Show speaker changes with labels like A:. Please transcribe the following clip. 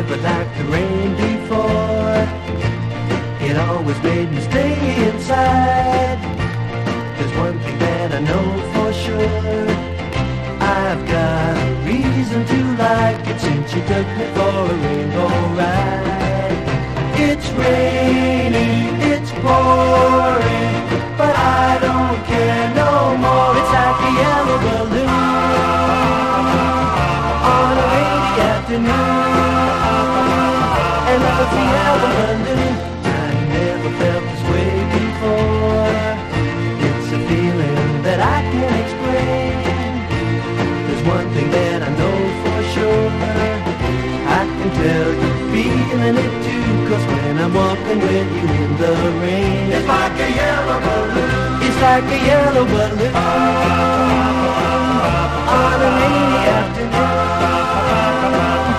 A: never liked the rain before. It always made me stay inside. There's one thing that I know for sure, I've got a reason to like it since you took me for a rainbow ride. It's rainy, it's pouring, but I don't care no more. It's like a yellow balloon on a rainy afternoon. And love's a yellow balloon, I never felt this way before. It's a feeling that I can't explain. There's one thing that I know for sure, I can tell you're feeling it too. 'Cause when I'm walking with you in the rain, it's like a yellow balloon. It's like a yellow balloon.